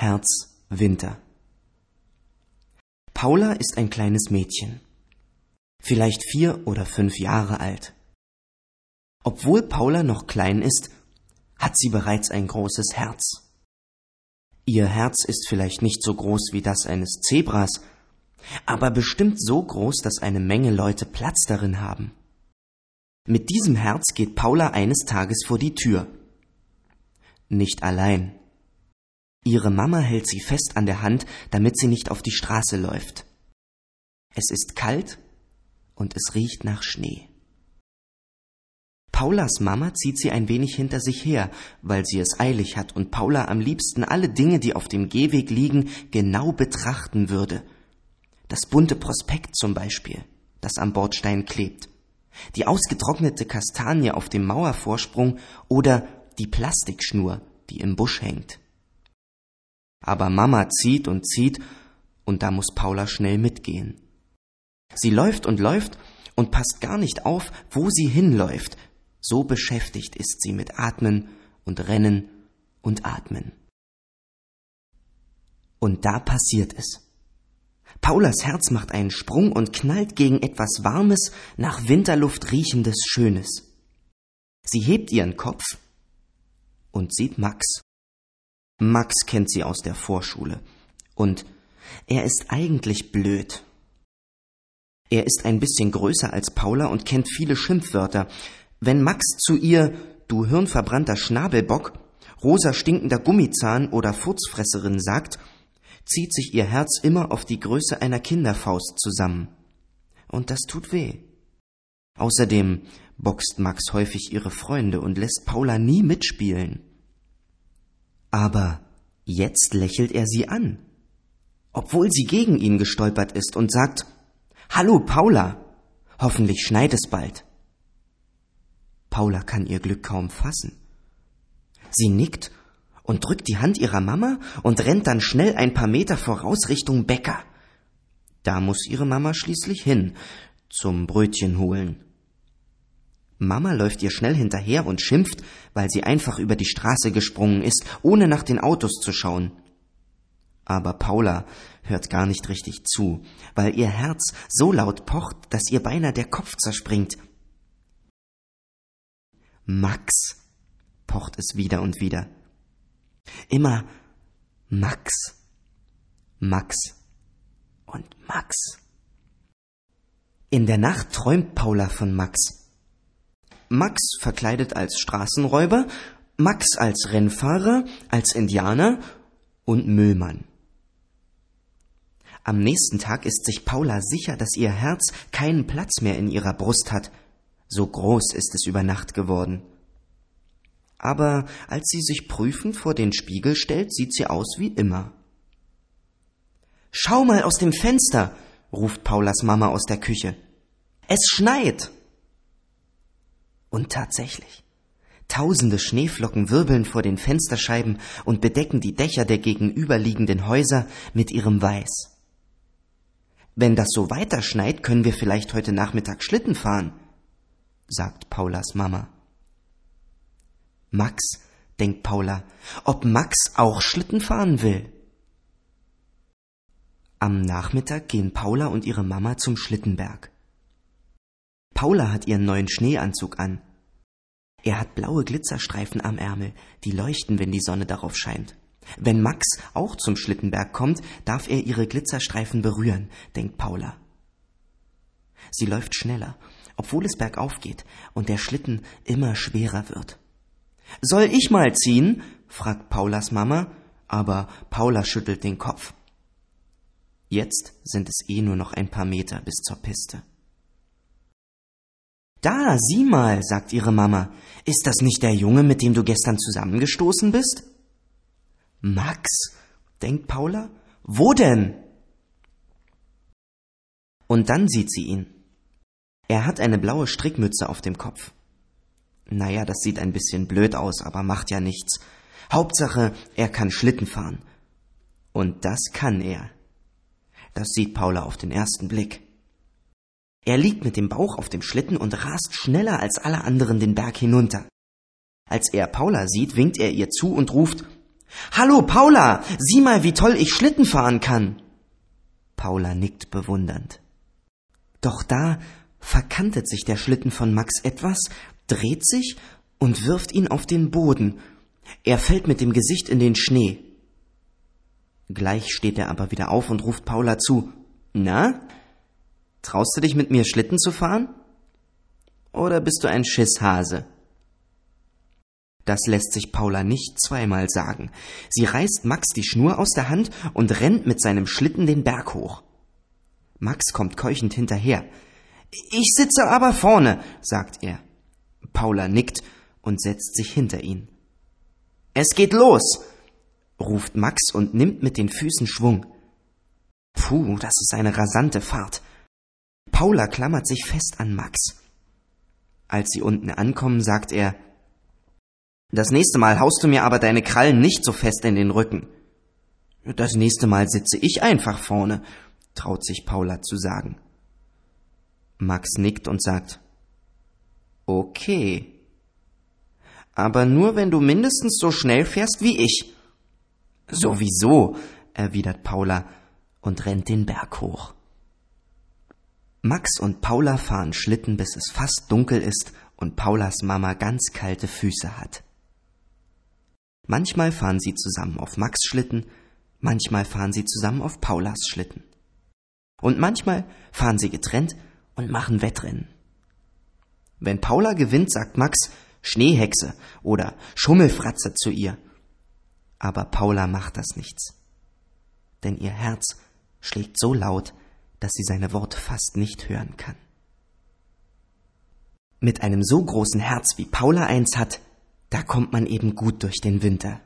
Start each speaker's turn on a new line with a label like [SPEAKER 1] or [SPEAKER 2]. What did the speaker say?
[SPEAKER 1] Herz, Winter. Paula ist ein kleines Mädchen, vielleicht 4 oder 5 Jahre alt. Obwohl Paula noch klein ist, hat sie bereits ein großes Herz. Ihr Herz ist vielleicht nicht so groß wie das eines Zebras, aber bestimmt so groß, dass eine Menge Leute Platz darin haben. Mit diesem Herz geht Paula eines Tages vor die Tür. Nicht allein. Ihre Mama hält sie fest an der Hand, damit sie nicht auf die Straße läuft. Es ist kalt und es riecht nach Schnee. Paulas Mama zieht sie ein wenig hinter sich her, weil sie es eilig hat und Paula am liebsten alle Dinge, die auf dem Gehweg liegen, genau betrachten würde. Das bunte Prospekt zum Beispiel, das am Bordstein klebt, die ausgetrocknete Kastanie auf dem Mauervorsprung oder die Plastikschnur, die im Busch hängt. Aber Mama zieht und da muss Paula schnell mitgehen. Sie läuft und passt gar nicht auf, wo sie hinläuft. So beschäftigt ist sie mit Atmen und Rennen und Atmen. Und da passiert es. Paulas Herz macht einen Sprung und knallt gegen etwas Warmes, nach Winterluft riechendes Schönes. Sie hebt ihren Kopf und sieht Max. Max kennt sie aus der Vorschule. Und er ist eigentlich blöd. Er ist ein bisschen größer als Paula und kennt viele Schimpfwörter. Wenn Max zu ihr, du hirnverbrannter Schnabelbock, rosa stinkender Gummizahn oder Furzfresserin sagt, zieht sich ihr Herz immer auf die Größe einer Kinderfaust zusammen. Und das tut weh. Außerdem boxt Max häufig ihre Freunde und lässt Paula nie mitspielen. Aber jetzt lächelt er sie an, obwohl sie gegen ihn gestolpert ist und sagt, »Hallo Paula, hoffentlich schneit es bald.« Paula kann ihr Glück kaum fassen. Sie nickt und drückt die Hand ihrer Mama und rennt dann schnell ein paar Meter voraus Richtung Bäcker. Da muss ihre Mama schließlich hin, zum Brötchen holen. Mama läuft ihr schnell hinterher und schimpft, weil sie einfach über die Straße gesprungen ist, ohne nach den Autos zu schauen. Aber Paula hört gar nicht richtig zu, weil ihr Herz so laut pocht, dass ihr beinahe der Kopf zerspringt. Max, pocht es wieder und wieder. Immer Max, Max und Max. In der Nacht träumt Paula von Max. Max verkleidet als Straßenräuber, Max als Rennfahrer, als Indianer und Müllmann. Am nächsten Tag ist sich Paula sicher, dass ihr Herz keinen Platz mehr in ihrer Brust hat. So groß ist es über Nacht geworden. Aber als sie sich prüfend vor den Spiegel stellt, sieht sie aus wie immer. »Schau mal aus dem Fenster«, ruft Paulas Mama aus der Küche. »Es schneit!« Und tatsächlich, tausende Schneeflocken wirbeln vor den Fensterscheiben und bedecken die Dächer der gegenüberliegenden Häuser mit ihrem Weiß. »Wenn das so weiter schneit, können wir vielleicht heute Nachmittag Schlitten fahren«, sagt Paulas Mama. Max, denkt Paula, ob Max auch Schlitten fahren will. Am Nachmittag gehen Paula und ihre Mama zum Schlittenberg. Paula hat ihren neuen Schneeanzug an. Er hat blaue Glitzerstreifen am Ärmel, die leuchten, wenn die Sonne darauf scheint. Wenn Max auch zum Schlittenberg kommt, darf er ihre Glitzerstreifen berühren, denkt Paula. Sie läuft schneller, obwohl es bergauf geht und der Schlitten immer schwerer wird. »Soll ich mal ziehen?« fragt Paulas Mama, aber Paula schüttelt den Kopf. Jetzt sind es nur noch ein paar Meter bis zur Piste. »Da, sieh mal«, sagt ihre Mama, »ist das nicht der Junge, mit dem du gestern zusammengestoßen bist?« »Max«, denkt Paula, »wo denn?« Und dann sieht sie ihn. Er hat eine blaue Strickmütze auf dem Kopf. Naja, das sieht ein bisschen blöd aus, aber macht ja nichts. Hauptsache, er kann Schlitten fahren. Und das kann er. Das sieht Paula auf den ersten Blick. Er liegt mit dem Bauch auf dem Schlitten und rast schneller als alle anderen den Berg hinunter. Als er Paula sieht, winkt er ihr zu und ruft, »Hallo, Paula, sieh mal, wie toll ich Schlitten fahren kann!« Paula nickt bewundernd. Doch da verkantet sich der Schlitten von Max etwas, dreht sich und wirft ihn auf den Boden. Er fällt mit dem Gesicht in den Schnee. Gleich steht er aber wieder auf und ruft Paula zu. »Na, traust du dich mit mir Schlitten zu fahren? Oder bist du ein Schisshase?« Das lässt sich Paula nicht zweimal sagen. Sie reißt Max die Schnur aus der Hand und rennt mit seinem Schlitten den Berg hoch. Max kommt keuchend hinterher. »Ich sitze aber vorne«, sagt er. Paula nickt und setzt sich hinter ihn. »Es geht los«, ruft Max und nimmt mit den Füßen Schwung. Puh, das ist eine rasante Fahrt. Paula klammert sich fest an Max. Als sie unten ankommen, sagt er: »Das nächste Mal haust du mir aber deine Krallen nicht so fest in den Rücken.« »Das nächste Mal sitze ich einfach vorne«, traut sich Paula zu sagen. Max nickt und sagt: »Okay. Aber nur, wenn du mindestens so schnell fährst wie ich.« »Sowieso«, erwidert Paula und rennt den Berg hoch. Max und Paula fahren Schlitten, bis es fast dunkel ist und Paulas Mama ganz kalte Füße hat. Manchmal fahren sie zusammen auf Max' Schlitten, manchmal fahren sie zusammen auf Paulas Schlitten. Und manchmal fahren sie getrennt und machen Wettrennen. Wenn Paula gewinnt, sagt Max »Schneehexe« oder »Schummelfratze« zu ihr. Aber Paula macht das nichts. Denn ihr Herz schlägt so laut, dass sie seine Worte fast nicht hören kann. Mit einem so großen Herz, wie Paula eins hat, da kommt man eben gut durch den Winter.